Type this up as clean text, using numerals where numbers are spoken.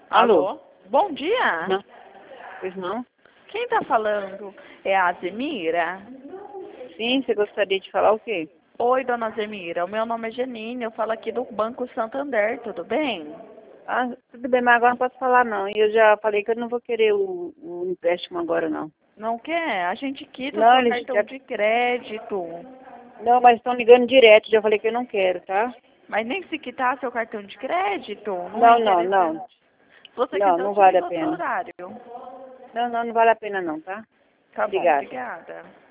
Alô? Bom dia. Não. Pois não? Quem tá falando é a Zemira? Sim, você gostaria de falar o quê? Oi, dona Zemira. O meu nome é Janine. Eu falo aqui do Banco Santander. Tudo bem? Ah, tudo bem, mas agora não posso falar não. E eu já falei que eu não vou querer o empréstimo agora não. Não quer? A gente quita o Não, seu eles cartão já... de crédito. Não, mas estão ligando direto. Já falei que eu não quero, tá? Mas nem se quitar seu cartão de crédito, não é Não, não, interessante. não. Se você Não, quiser, eu não te vale ligo a outro pena. horário. Não, não, não vale a pena não, tá? Tá bom, Obrigada. obrigada.